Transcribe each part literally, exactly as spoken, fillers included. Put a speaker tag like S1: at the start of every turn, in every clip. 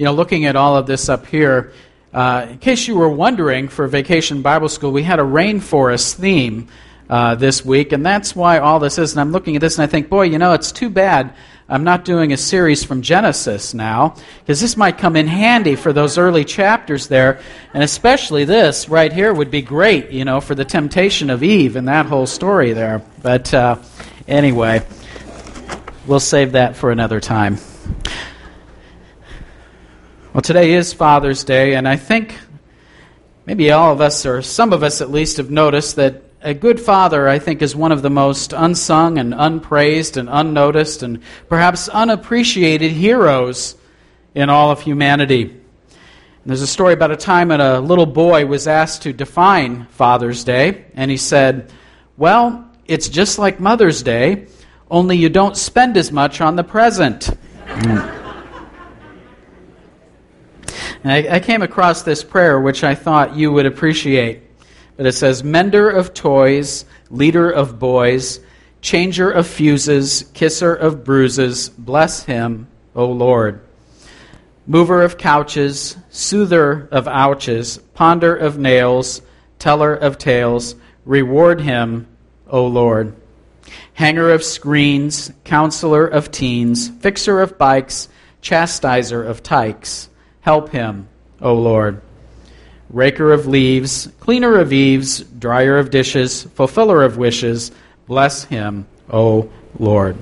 S1: you know, looking at all of this up here, uh, in case you were wondering, for Vacation Bible School, we had a rainforest theme uh, this week, and that's why all this is. And I'm looking at this and I think, boy, you know, it's too bad I'm not doing a series from Genesis now, because this might come in handy for those early chapters there, and especially this right here would be great, you know, for the temptation of Eve and that whole story there. But uh, anyway, we'll save that for another time. Well, today is Father's Day, and I think maybe all of us, or some of us at least, have noticed that a good father, I think, is one of the most unsung and unpraised and unnoticed and perhaps unappreciated heroes in all of humanity. And there's a story about a time when a little boy was asked to define Father's Day, and he said, well, it's just like Mother's Day, only you don't spend as much on the present. Mm. And I, I came across this prayer, which I thought you would appreciate. But it says, mender of toys, leader of boys, changer of fuses, kisser of bruises, bless him, O Lord. Mover of couches, soother of ouches, ponder of nails, teller of tales, reward him, O Lord. Hanger of screens, counselor of teens, fixer of bikes, chastiser of tykes, help him, O Lord. Raker of leaves, cleaner of eaves, dryer of dishes, fulfiller of wishes, bless him, O Lord.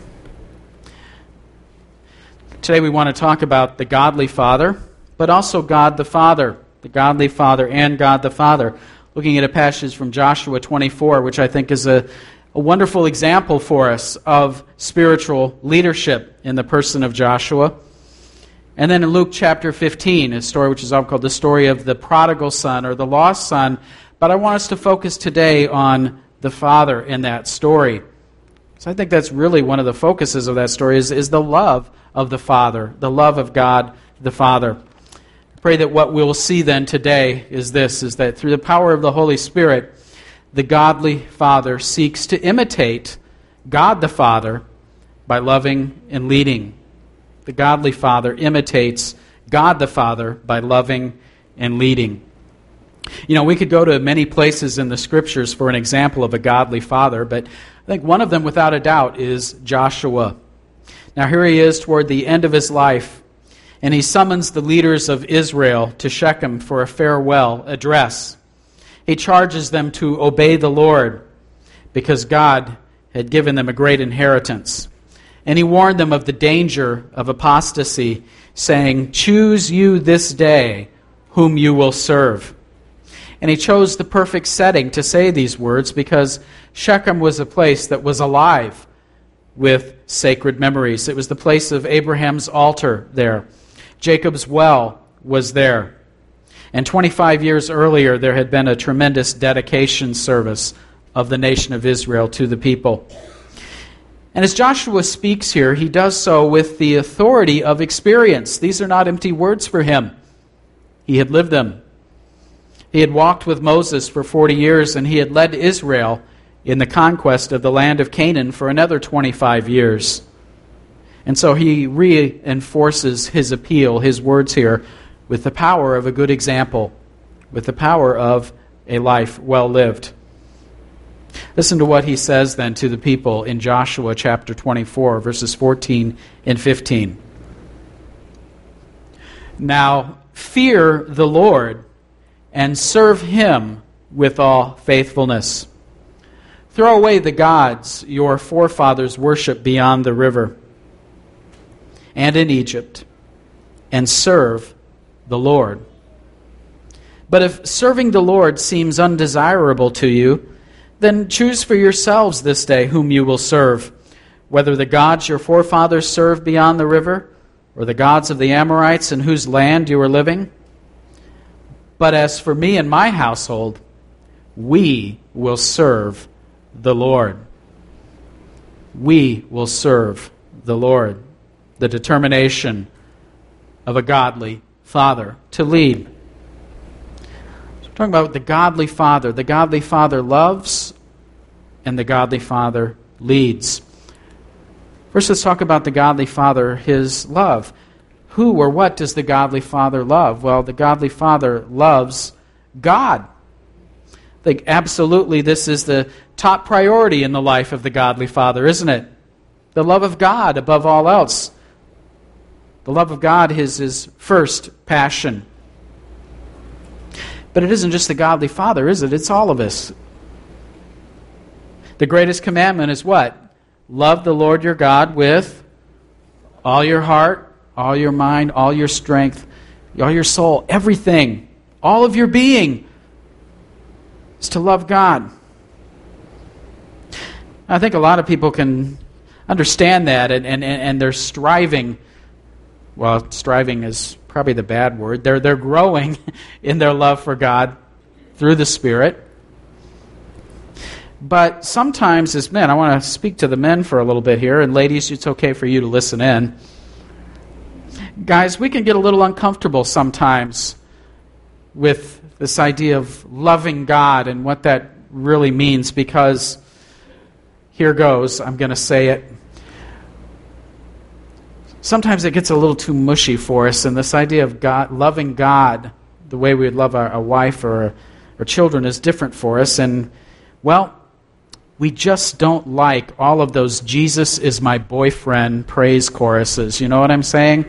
S1: Today we want to talk about the godly Father, but also God the Father, the godly Father and God the Father. Looking at a passage from Joshua twenty-four, which I think is a, a wonderful example for us of spiritual leadership in the person of Joshua. And then in Luke chapter fifteen, a story which is often called the story of the prodigal son or the lost son. But I want us to focus today on the father in that story. So I think that's really one of the focuses of that story is, is the love of the Father, the love of God the Father. I pray that what we'll see then today is this, is that through the power of the Holy Spirit, the godly Father seeks to imitate God the Father by loving and leading. The godly Father imitates God the Father by loving and leading. You know, we could go to many places in the Scriptures for an example of a godly father, but I think one of them, without a doubt, is Joshua. Now, here he is toward the end of his life, and he summons the leaders of Israel to Shechem for a farewell address. He charges them to obey the Lord because God had given them a great inheritance. And he warned them of the danger of apostasy, saying, choose you this day whom you will serve. And he chose the perfect setting to say these words because Shechem was a place that was alive with sacred memories. It was the place of Abraham's altar there. Jacob's well was there. And twenty-five years earlier, there had been a tremendous dedication service of the nation of Israel to the people. And as Joshua speaks here, he does so with the authority of experience. These are not empty words for him. He had lived them. He had walked with Moses for forty years, and he had led Israel in the conquest of the land of Canaan for another twenty-five years. And so he reinforces his appeal, his words here, with the power of a good example, with the power of a life well lived. Listen to what he says then to the people in Joshua chapter twenty-four, verses fourteen and fifteen. Now fear the Lord and serve him with all faithfulness. Throw away the gods your forefathers worshiped beyond the river and in Egypt, and serve the Lord. But if serving the Lord seems undesirable to you, then choose for yourselves this day whom you will serve, whether the gods your forefathers served beyond the river, or the gods of the Amorites in whose land you are living. But as for me and my household, we will serve the Lord. We will serve the Lord. The determination of a godly father to lead. So we're talking about the godly father. The godly father loves, and the godly father leads. First, let's talk about the godly father, his love. who or what does the godly Father love? Well, the godly Father loves God. I think absolutely this is the top priority in the life of the godly Father, isn't it? The love of God above all else. The love of God is his first passion. But it isn't just the godly Father, is it? It's all of us. The greatest commandment is what? Love the Lord your God with all your heart, all your mind, all your strength, all your soul, everything, all of your being is to love God. I think a lot of people can understand that, and, and, and they're striving. Well, striving is probably the bad word. They're, they're growing in their love for God through the Spirit. But sometimes as men, I want to speak to the men for a little bit here, and ladies, it's okay for you to listen in. Guys, we can get a little uncomfortable sometimes with this idea of loving God and what that really means, because here goes, I'm going to say it. Sometimes it gets a little too mushy for us, and this idea of God, loving God the way we would love our, our wife or our children is different for us. And, well, we just don't like all of those Jesus is my boyfriend praise choruses. You know what I'm saying?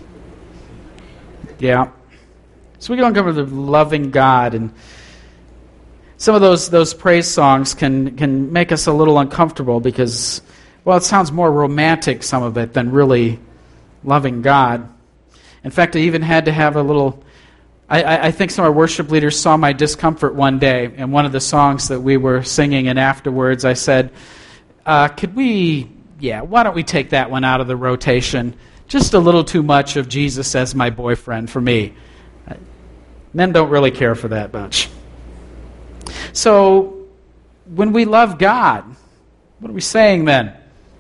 S1: Yeah. So we don't come to the loving God, and some of those those praise songs can, can make us a little uncomfortable because, well, it sounds more romantic, some of it, than really loving God. In fact, I even had to have a little... I, I think some of our worship leaders saw my discomfort one day, and one of the songs that we were singing, and afterwards I said, uh, could we, yeah, why don't we take that one out of the rotation? Just a little too much of Jesus as my boyfriend for me. Men don't really care for that much. So, when we love God, what are we saying then?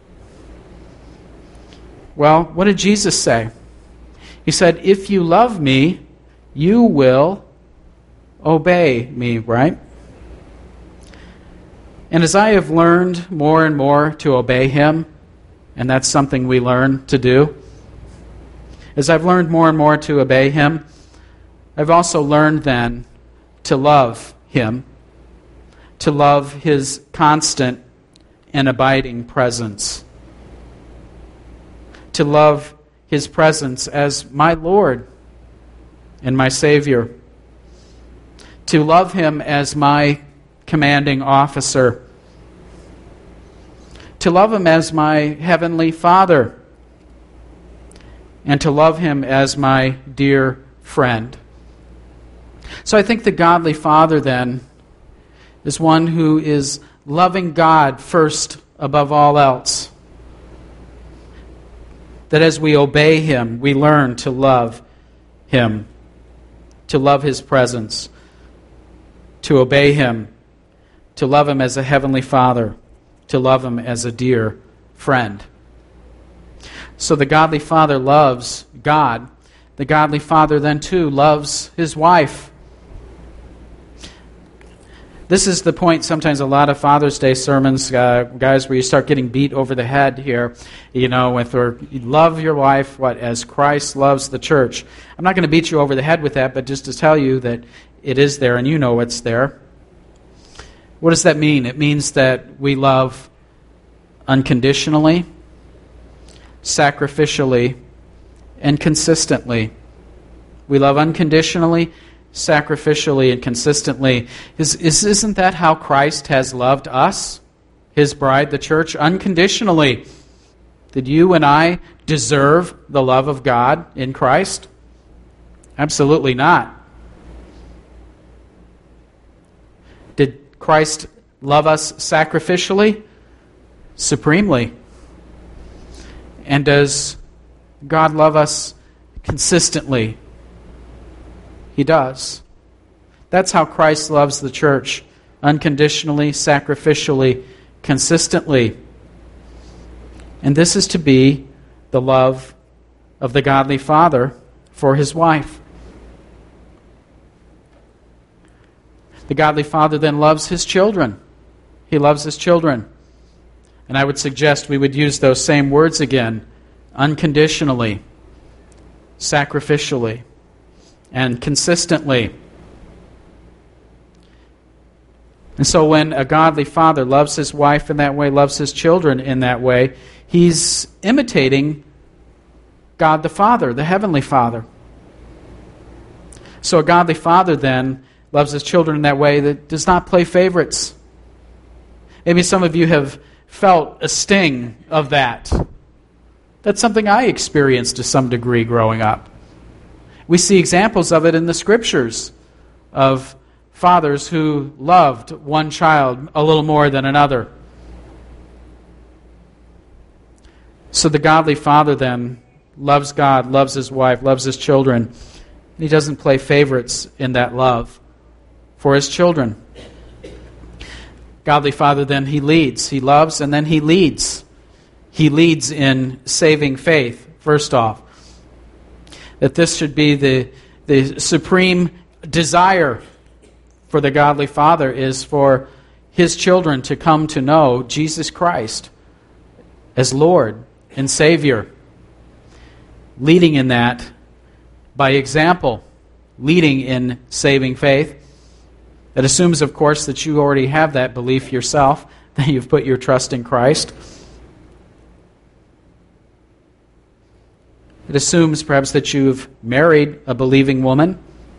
S1: Well, what did Jesus say? He said, if you love me, you will obey me, right? And as I have learned more and more to obey him, and that's something we learn to do, as I've learned more and more to obey him, I've also learned then to love him, to love his constant and abiding presence, to love his presence as my Lord and my Savior, to love him as my commanding officer, to love him as my heavenly Father, and to love him as my dear friend. So I think the godly Father then is one who is loving God first above all else. That as we obey him, we learn to love him, to love his presence, to obey him, to love him as a heavenly Father, to love him as a dear friend. So the godly Father loves God. The godly Father then too loves his wife. This is the point sometimes a lot of Father's Day sermons, uh, guys, where you start getting beat over the head here, you know, with, or you love your wife, what, as Christ loves the church. I'm not going to beat you over the head with that, but just to tell you that it is there, and you know it's there. What does that mean? It means that we love unconditionally, sacrificially, and consistently. We love unconditionally, sacrificially, and consistently. Is, is, isn't that how Christ has loved us, his bride, the church? Unconditionally. Did you and I deserve the love of God in Christ? Absolutely not. Did Christ love us sacrificially? Supremely. And does God love us consistently? He does. That's how Christ loves the church. Unconditionally, sacrificially, consistently. And this is to be the love of the godly Father for his wife. The godly Father then loves his children. He loves his children. And I would suggest we would use those same words again. Unconditionally, sacrificially and consistently. And so when a godly father loves his wife in that way, loves his children in that way, he's imitating God the Father, the Heavenly Father. So a godly father then loves his children in that way that does not play favorites. Maybe some of you have felt a sting of that. That's something I experienced to some degree growing up. We see examples of it in the Scriptures of fathers who loved one child a little more than another. So the godly father then loves God, loves his wife, loves his children. He doesn't play favorites in that love for his children. Godly father then, he leads. He loves and then he leads. He leads in saving faith, first off. That this should be the, the supreme desire for the godly father is for his children to come to know Jesus Christ as Lord and Savior. Leading in that by example, leading in saving faith. That assumes, of course, that you already have that belief yourself, that you've put your trust in Christ. It assumes perhaps that you've married a believing woman.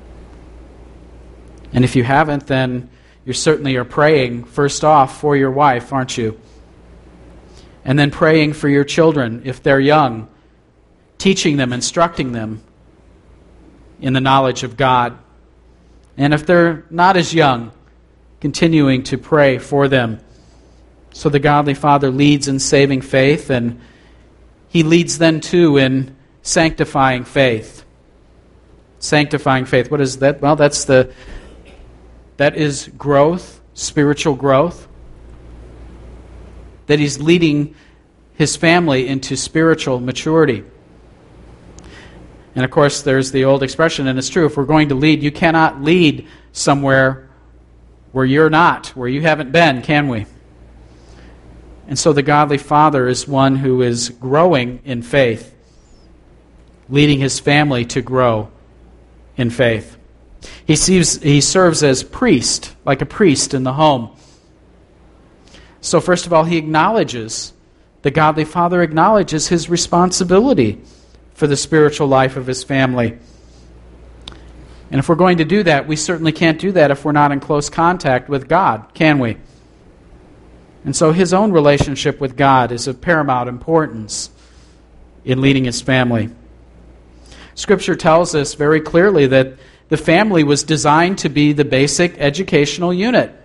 S1: And if you haven't, then you certainly are praying first off for your wife, aren't you? And then praying for your children if they're young, teaching them, instructing them in the knowledge of God. And if they're not as young, continuing to pray for them. So the godly father leads in saving faith, and he leads then too in sanctifying faith. Sanctifying faith. What is that? Well, that's the that is growth, spiritual growth. That he's leading his family into spiritual maturity. And of course, there's the old expression, and it's true, if we're going to lead, you cannot lead somewhere where you're not, where you haven't been, can we? And so the godly father is one who is growing in faith, leading his family to grow in faith. He sees, he serves as priest, like a priest in the home. So first of all, he acknowledges, the godly father acknowledges his responsibility for the spiritual life of his family. And if we're going to do that, we certainly can't do that if we're not in close contact with God, can we? And so his own relationship with God is of paramount importance in leading his family. Scripture tells us very clearly that the family was designed to be the basic educational unit.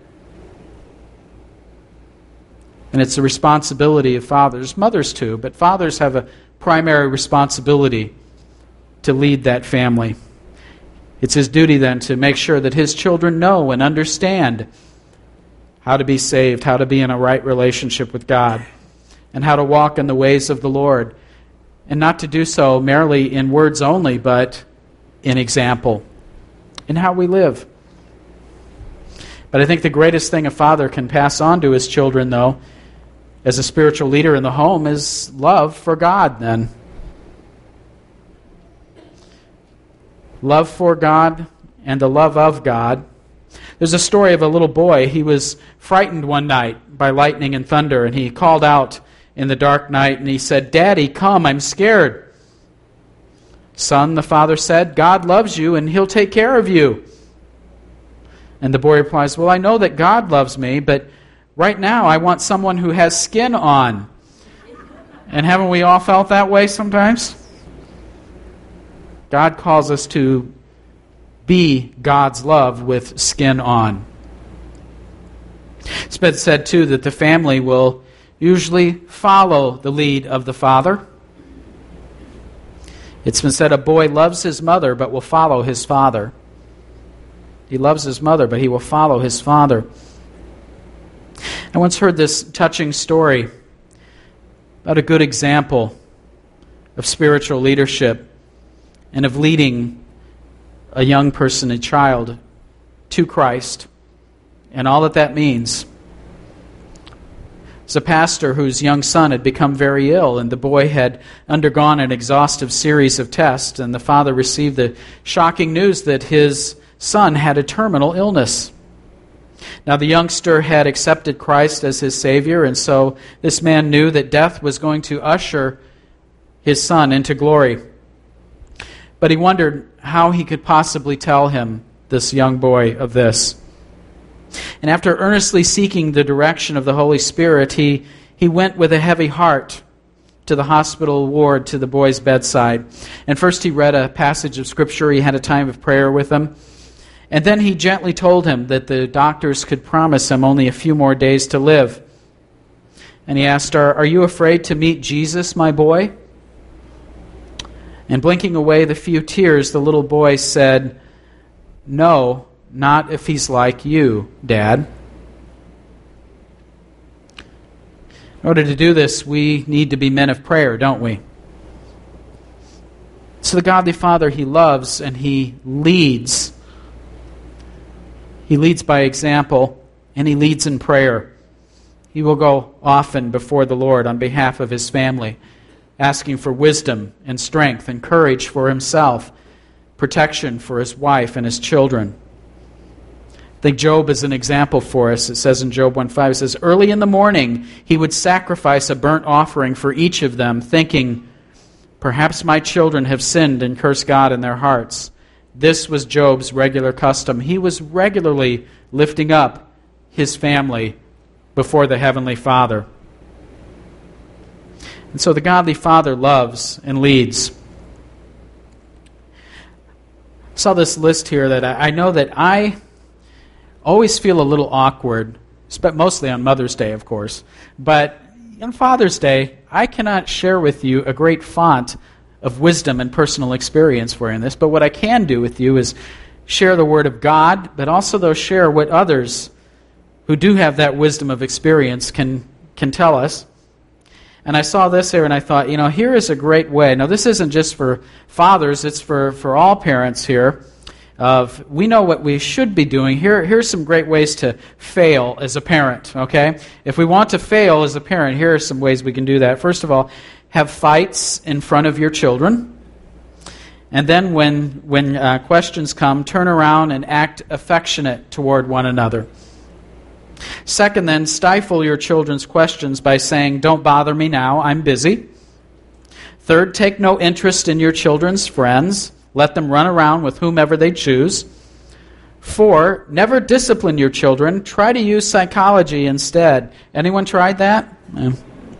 S1: And it's the responsibility of fathers, mothers too, but fathers have a primary responsibility to lead that family. It's his duty then to make sure that his children know and understand how to be saved, how to be in a right relationship with God, and how to walk in the ways of the Lord. And not to do so merely in words only, but in example, in how we live. But I think the greatest thing a father can pass on to his children, though, as a spiritual leader in the home, is love for God, then. Love for God and the love of God. There's a story of a little boy. He was frightened one night by lightning and thunder, and he called out in the dark night, and he said, "Daddy, come, I'm scared." "Son," the father said, "God loves you, and He'll take care of you." And the boy replies, "Well, I know that God loves me, but right now, I want someone who has skin on." And haven't we all felt that way sometimes? God calls us to be God's love with skin on. It's been said, too, that the family will usually follow the lead of the father. It's been said a boy loves his mother but will follow his father. He loves his mother, but he will follow his father. I once heard this touching story about a good example of spiritual leadership and of leading a young person, a child, to Christ and all that that means. It's a pastor whose young son had become very ill, and the boy had undergone an exhaustive series of tests, and the father received the shocking news that his son had a terminal illness. Now, the youngster had accepted Christ as his Savior, and so this man knew that death was going to usher his son into glory. But he wondered how he could possibly tell him, this young boy, of this. And after earnestly seeking the direction of the Holy Spirit, he, he went with a heavy heart to the hospital ward, to the boy's bedside. And first he read a passage of Scripture. He had a time of prayer with him. And then he gently told him that the doctors could promise him only a few more days to live. And he asked, Are, are you afraid to meet Jesus, my boy? And blinking away the few tears, the little boy said, No, not if he's like you, Dad. In order to do this, we need to be men of prayer, don't we? So the godly Father, He loves and He leads. He leads by example, and He leads in prayer. He will go often before the Lord on behalf of His family, asking for wisdom and strength and courage for Himself, protection for His wife and His children. I think Job is an example for us. It says in Job one five, it says, Early in the morning he would sacrifice a burnt offering for each of them, thinking, Perhaps my children have sinned and cursed God in their hearts. This was Job's regular custom. He was regularly lifting up his family before the Heavenly Father. And so the godly Father loves and leads. I saw this list here that I, I know that I always feel a little awkward, mostly on Mother's Day, of course. But on Father's Day, I cannot share with you a great font of wisdom and personal experience for in this. But what I can do with you is share the Word of God, but also, though, share what others who do have that wisdom of experience can, can tell us. And I saw this here and I thought, you know, here is a great way. Now, this isn't just for fathers, it's for, for all parents here. Of we know what we should be doing. Here, here's some great ways to fail as a parent, okay? If we want to fail as a parent, here are some ways we can do that. First of all, have fights in front of your children. And then when, when uh, questions come, turn around and act affectionate toward one another. Second, then, stifle your children's questions by saying, Don't bother me now, I'm busy. Third, take no interest in your children's friends. Let them run around with whomever they choose. Four, never discipline your children. Try to use psychology instead. Anyone tried that? Yeah.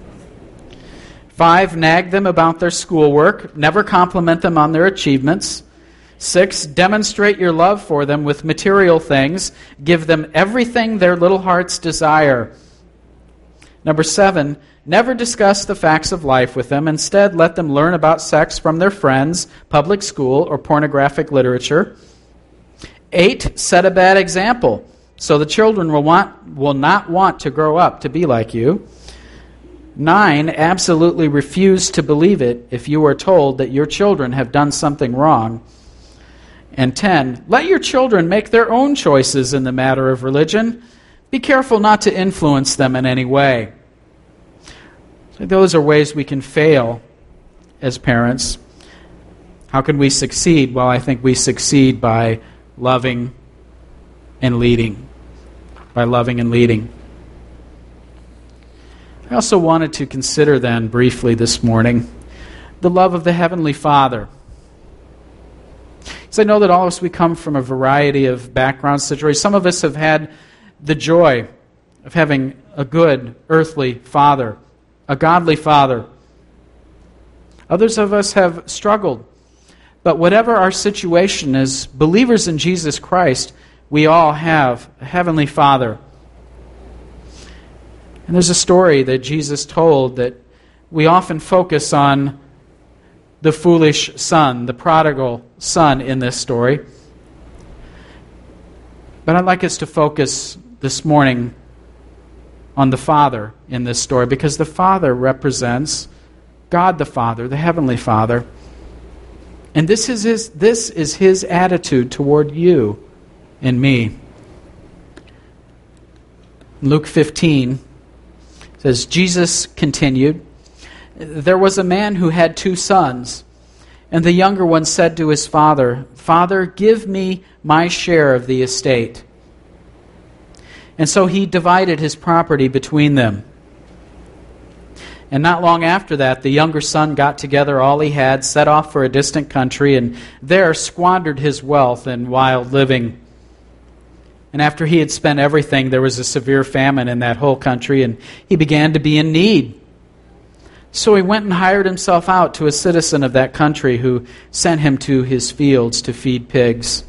S1: Five, nag them about their schoolwork. Never compliment them on their achievements. Six, demonstrate your love for them with material things. Give them everything their little hearts desire. Number seven, never discuss the facts of life with them. Instead, let them learn about sex from their friends, public school, or pornographic literature. Eight, set a bad example, so the children will want will not want to grow up to be like you. Nine, absolutely refuse to believe it if you are told that your children have done something wrong. And ten, let your children make their own choices in the matter of religion. Be careful not to influence them in any way. So those are ways we can fail as parents. How can we succeed? Well, I think we succeed by loving and leading. By loving and leading. I also wanted to consider then briefly this morning the love of the Heavenly Father. Because I know that all of us, we come from a variety of background situations. Some of us have had the joy of having a good earthly father, a godly father. Others of us have struggled. But whatever our situation is, believers in Jesus Christ, we all have a heavenly Father. And there's a story that Jesus told that we often focus on the foolish son, the prodigal son in this story. But I'd like us to focus this morning on the Father in this story, because the Father represents God the Father, the Heavenly Father. And this is his, this is his attitude toward you and me. Luke fifteen, It says, Jesus continued, "There was a man who had two sons, and the younger one said to his father, 'Father, give me my share of the estate.' And so he divided his property between them. And not long after that, the younger son got together all he had, set off for a distant country, and there squandered his wealth in wild living. And after he had spent everything, there was a severe famine in that whole country, and he began to be in need. So he went and hired himself out to a citizen of that country who sent him to his fields to feed pigs.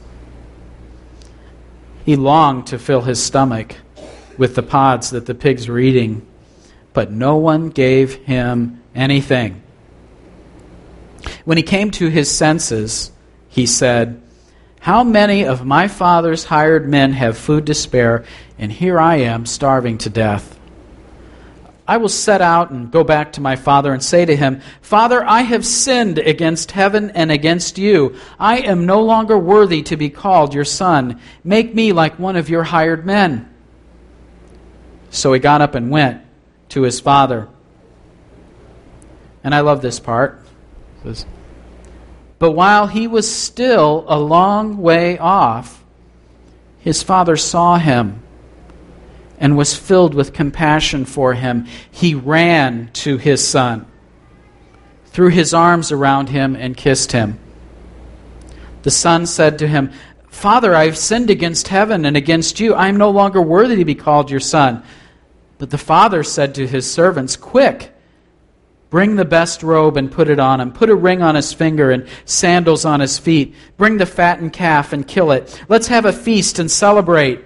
S1: He longed to fill his stomach with the pods that the pigs were eating, but no one gave him anything. When he came to his senses, he said, 'How many of my father's hired men have food to spare, and here I am starving to death? I will set out and go back to my father and say to him, Father, I have sinned against heaven and against you. I am no longer worthy to be called your son. Make me like one of your hired men.' So he got up and went to his father." And I love this part. It says, "But while he was still a long way off, his father saw him and was filled with compassion for him. He ran to his son, threw his arms around him, and kissed him. The son said to him, 'Father, I have sinned against heaven and against you. I am no longer worthy to be called your son.' But the father said to his servants, 'Quick, bring the best robe and put it on him. Put a ring on his finger and sandals on his feet. Bring the fattened calf and kill it. Let's have a feast and celebrate.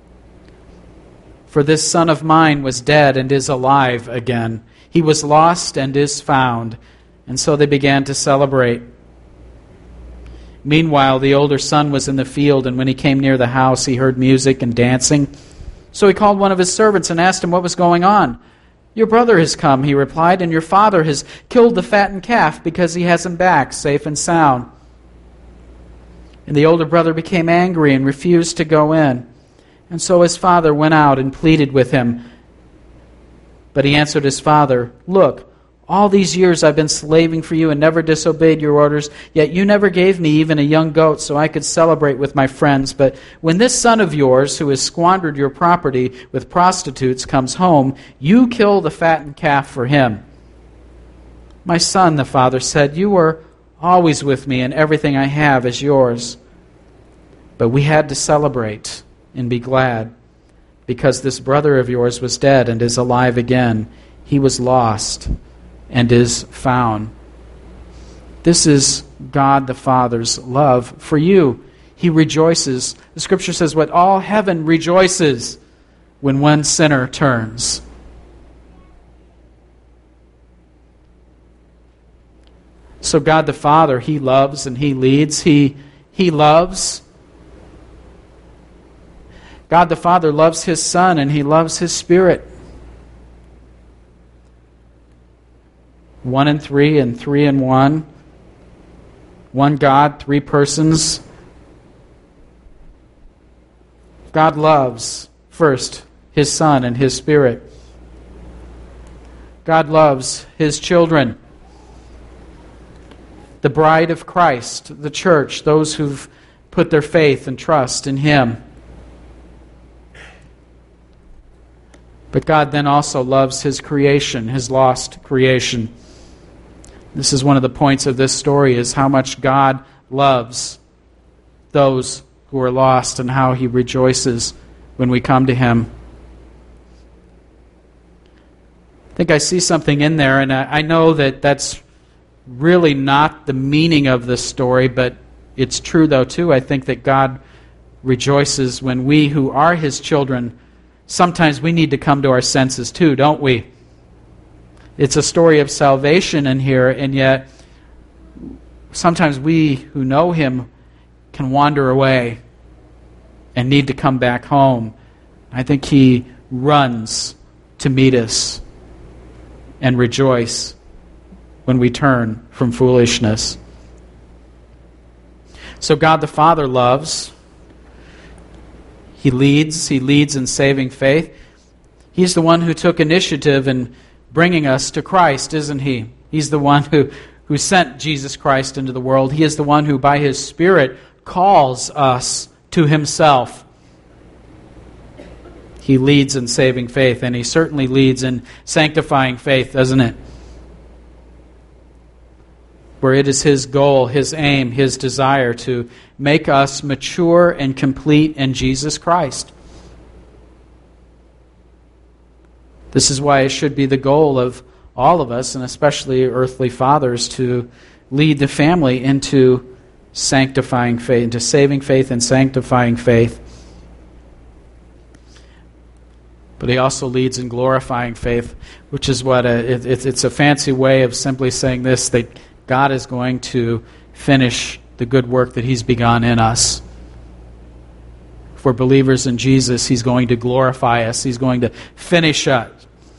S1: For this son of mine was dead and is alive again. He was lost and is found.' And so they began to celebrate. Meanwhile, the older son was in the field, and when he came near the house, he heard music and dancing. So he called one of his servants and asked him what was going on. 'Your brother has come,' he replied, 'and your father has killed the fattened calf because he has him back safe and sound.' And the older brother became angry and refused to go in. And so his father went out and pleaded with him. But he answered his father, 'Look, all these years I've been slaving for you and never disobeyed your orders, yet you never gave me even a young goat so I could celebrate with my friends. But when this son of yours, who has squandered your property with prostitutes, comes home, you kill the fattened calf for him.' 'My son,' the father said, 'you were always with me, and everything I have is yours. But we had to celebrate and be glad, because this brother of yours was dead and is alive again. He was lost and is found.'" This is God the Father's love for you. He rejoices. The Scripture says what all heaven rejoices when one sinner turns. So God the Father, He loves and He leads. He, he loves. God the Father loves His Son and He loves His Spirit. One and three and three and one. One God, three persons. God loves, first, His Son and His Spirit. God loves His children. The bride of Christ, the church, those who've put their faith and trust in Him. But God then also loves His creation, His lost creation. This is one of the points of this story, is how much God loves those who are lost and how He rejoices when we come to Him. I think I see something in there, and I know that that's really not the meaning of this story, but it's true though too. I think that God rejoices when we who are His children, sometimes we need to come to our senses too, don't we? It's a story of salvation in here, and yet sometimes we who know Him can wander away and need to come back home. I think He runs to meet us and rejoice when we turn from foolishness. So God the Father loves. He leads. He leads in saving faith. He's the one who took initiative in bringing us to Christ, isn't He? He's the one who, who sent Jesus Christ into the world. He is the one who, by His Spirit, calls us to Himself. He leads in saving faith, and He certainly leads in sanctifying faith, doesn't it? Where it is His goal, His aim, His desire to make us mature and complete in Jesus Christ. This is why it should be the goal of all of us, and especially earthly fathers, to lead the family into sanctifying faith, into saving faith and sanctifying faith. But He also leads in glorifying faith, which is what a, it, it, it's a fancy way of simply saying this, that God is going to finish the good work that He's begun in us. For believers in Jesus, He's going to glorify us. He's going to finish us.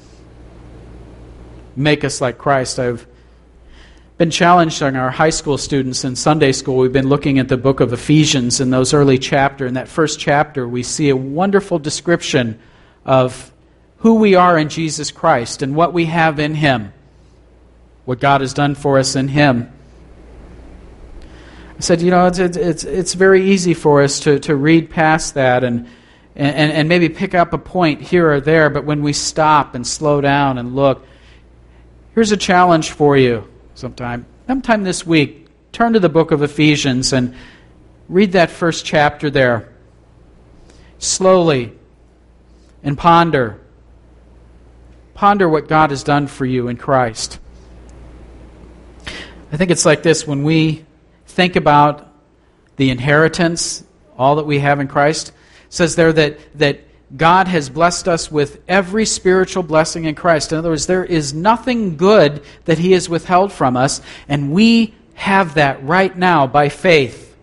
S1: Make us like Christ. I've been challenged on our high school students in Sunday school. We've been looking at the book of Ephesians in those early chapters. In that first chapter, we see a wonderful description of who we are in Jesus Christ and what we have in Him, what God has done for us in Him. I said, you know, it's it's it's very easy for us to, to read past that and, and and maybe pick up a point here or there, but when we stop and slow down and look, here's a challenge for you sometime. Sometime this week, turn to the book of Ephesians and read that first chapter there slowly and ponder. Ponder what God has done for you in Christ. I think it's like this, when we think about the inheritance, all that we have in Christ, it says there that, that God has blessed us with every spiritual blessing in Christ. In other words, there is nothing good that He has withheld from us, and we have that right now by faith.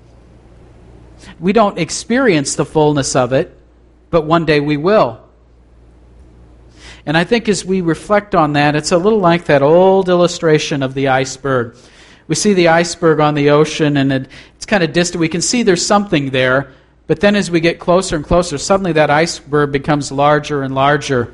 S1: We don't experience the fullness of it, but one day we will. And I think as we reflect on that, it's a little like that old illustration of the iceberg. We see the iceberg on the ocean, and it, it's kind of distant. We can see there's something there, but then as we get closer and closer, suddenly that iceberg becomes larger and larger.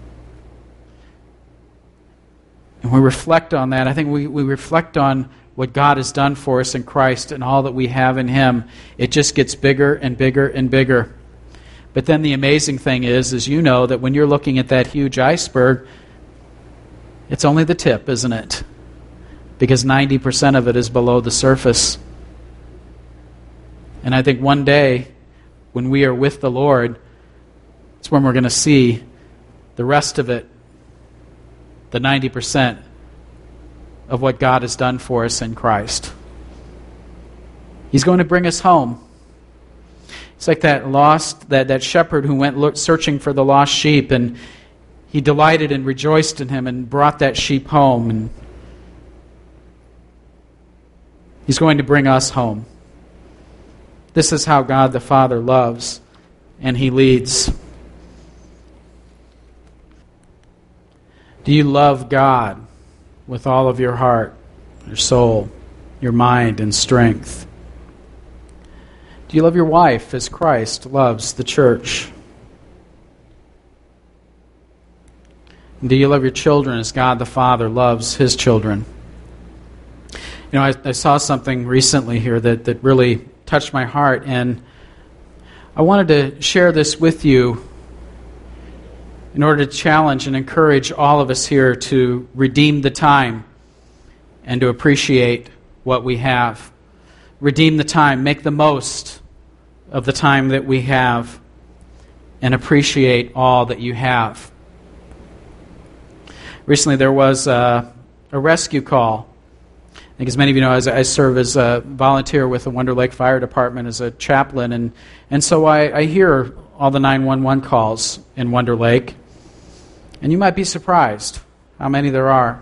S1: And we reflect on that. I think we, we reflect on what God has done for us in Christ and all that we have in Him. It just gets bigger and bigger and bigger. But then the amazing thing is, is you know that when you're looking at that huge iceberg, it's only the tip, isn't it? Because ninety percent of it is below the surface. And I think one day, when we are with the Lord, it's when we're going to see the rest of it, the ninety percent of what God has done for us in Christ. He's going to bring us home. It's like that lost, that, that shepherd who went look, searching for the lost sheep, and he delighted and rejoiced in him and brought that sheep home. And He's going to bring us home. This is how God the Father loves, and He leads. Do you love God with all of your heart, your soul, your mind, and strength? Do you love your wife as Christ loves the church? And do you love your children as God the Father loves His children? You know, I, I saw something recently here that, that really touched my heart, and I wanted to share this with you in order to challenge and encourage all of us here to redeem the time and to appreciate what we have. Redeem the time, make the most of the time that we have, and appreciate all that you have. Recently there was a, a rescue call. I think as many of you know, as I serve as a volunteer with the Wonder Lake Fire Department as a chaplain, and, and so I, I hear all the nine one one calls in Wonder Lake, and you might be surprised how many there are.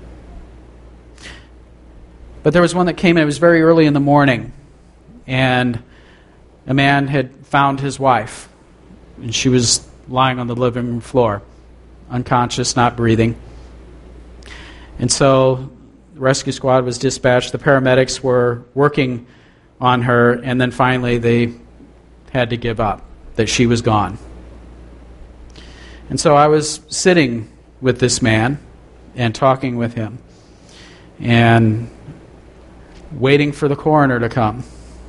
S1: But there was one that came in, it was very early in the morning, and a man had found his wife, and she was lying on the living room floor, unconscious, not breathing. And so the rescue squad was dispatched, the paramedics were working on her, and then finally they had to give up, that she was gone. And so I was sitting with this man and talking with him and waiting for the coroner to come.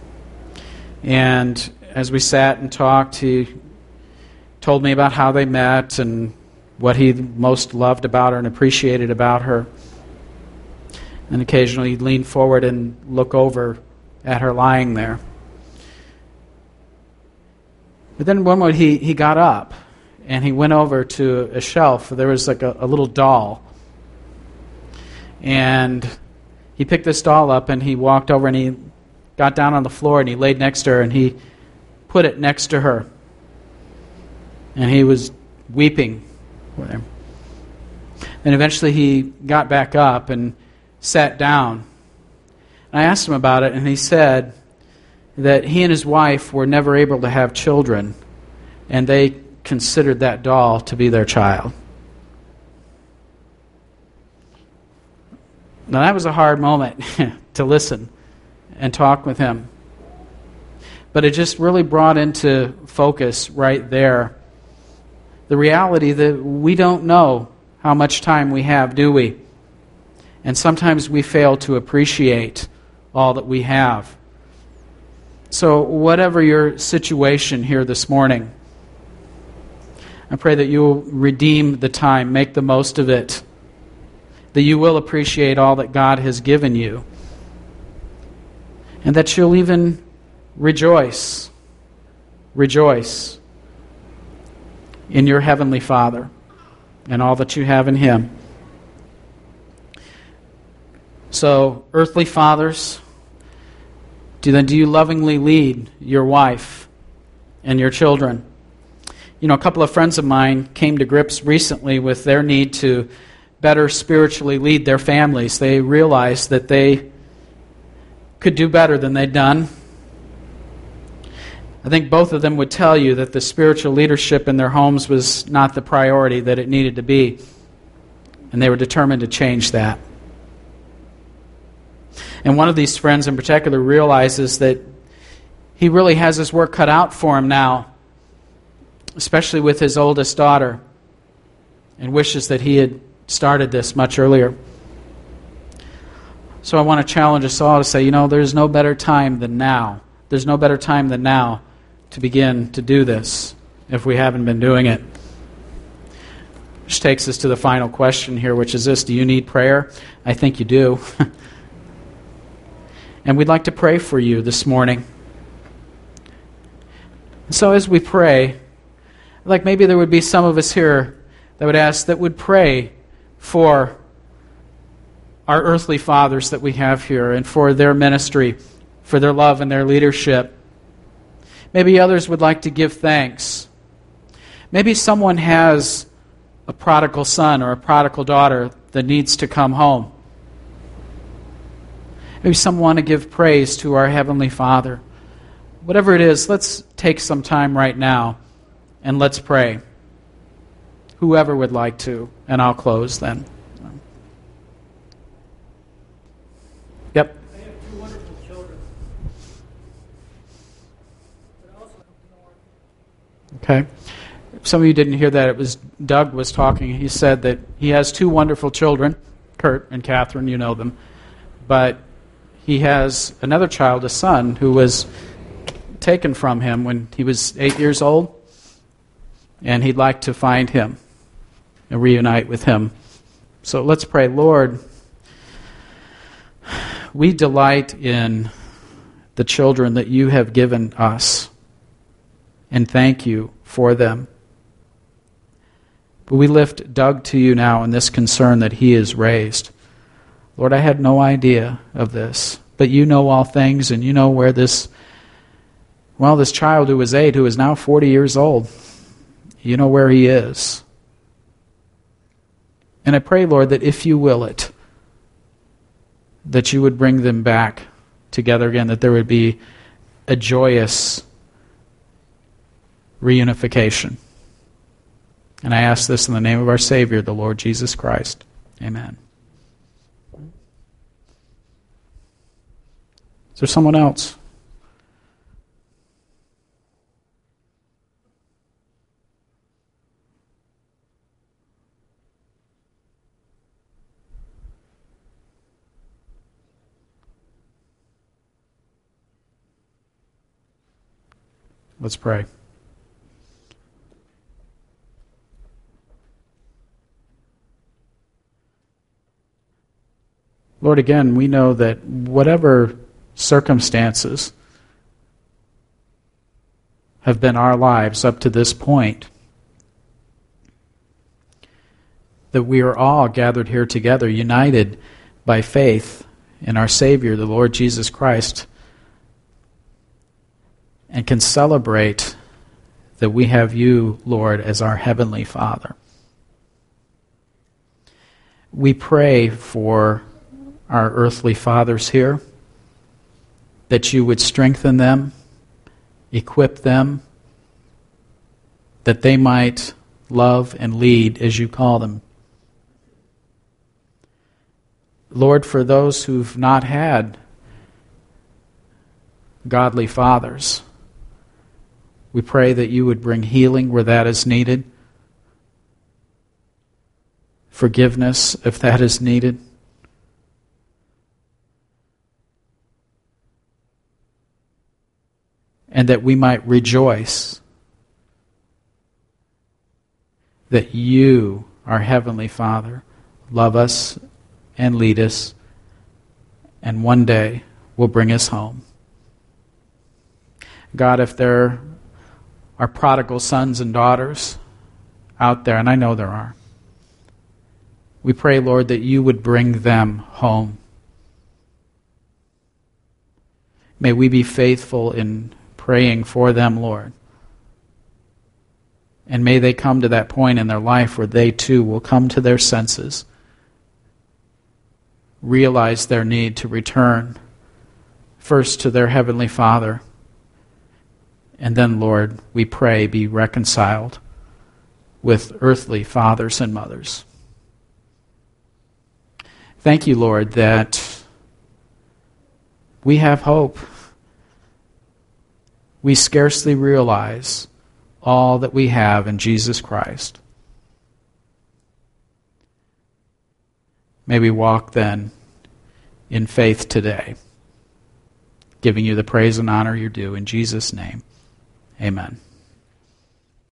S1: And as we sat and talked, he told me about how they met and what he most loved about her and appreciated about her. And occasionally he'd lean forward and look over at her lying there. But then one moment he, he got up and he went over to a shelf. There was like a, a little doll. And he picked this doll up and he walked over and he got down on the floor and he laid next to her and he put it next to her. And he was weeping with her. And eventually he got back up and sat down. And I asked him about it, and he said that he and his wife were never able to have children, and they considered that doll to be their child. Now that was a hard moment to listen and talk with him. But it just really brought into focus right there the reality that we don't know how much time we have, do we? And sometimes we fail to appreciate all that we have. So whatever your situation here this morning, I pray that you'll redeem the time, make the most of it, that you will appreciate all that God has given you, and that you'll even rejoice, rejoice in your Heavenly Father and all that you have in Him. So, earthly fathers, do then do you lovingly lead your wife and your children? You know, a couple of friends of mine came to grips recently with their need to better spiritually lead their families. They realized that they could do better than they'd done. I think both of them would tell you that the spiritual leadership in their homes was not the priority that it needed to be, and they were determined to change that. And one of these friends in particular realizes that he really has his work cut out for him now, especially with his oldest daughter, and wishes that he had started this much earlier. So I want to challenge us all to say, you know, there's no better time than now. There's no better time than now to begin to do this if we haven't been doing it. Which takes us to the final question here, which is this: do you need prayer? I think you do. And we'd like to pray for you this morning. So as we pray, like maybe there would be some of us here that would ask, that would pray for our earthly fathers that we have here and for their ministry, for their love and their leadership. Maybe others would like to give thanks. Maybe someone has a prodigal son or a prodigal daughter that needs to come home. Maybe some want to give praise to our Heavenly Father. Whatever it is, let's take some time right now and let's pray. Whoever would like to, and I'll close then. Yep.
S2: I have two wonderful children. But also
S1: Okay. Some of you didn't hear that. It was Doug was talking. He said that he has two wonderful children, Kurt and Catherine, you know them. But he has another child, a son, who was taken from him when he was eight years old. And he'd like to find him and reunite with him. So let's pray. Lord, we delight in the children that you have given us, and thank you for them. But we lift Doug to you now in this concern that he is raised. Lord, I had no idea of this, but you know all things, and you know where this, well, this child who was eight, who is now forty years old, you know where he is. And I pray, Lord, that if you will it, that you would bring them back together again, that there would be a joyous reunification. And I ask this in the name of our Savior, the Lord Jesus Christ. Amen. Is there someone else? Let's pray. Lord, again, we know that whatever circumstances have been our lives up to this point, that we are all gathered here together, united by faith in our Savior, the Lord Jesus Christ, and can celebrate that we have you, Lord, as our Heavenly Father. We pray for our earthly fathers here, that you would strengthen them, equip them, that they might love and lead as you call them. Lord, for those who've not had godly fathers, we pray that you would bring healing where that is needed, forgiveness if that is needed. And that we might rejoice that you, our Heavenly Father, love us and lead us, and one day will bring us home. God, if there are prodigal sons and daughters out there, and I know there are, we pray, Lord, that you would bring them home. May we be faithful in praying for them, Lord. And may they come to that point in their life where they too will come to their senses, realize their need to return first to their Heavenly Father, and then, Lord, we pray, be reconciled with earthly fathers and mothers. Thank you, Lord, that we have hope. We scarcely realize all that we have in Jesus Christ. May we walk then in faith today, giving you the praise and honor you're due. In Jesus' name, amen.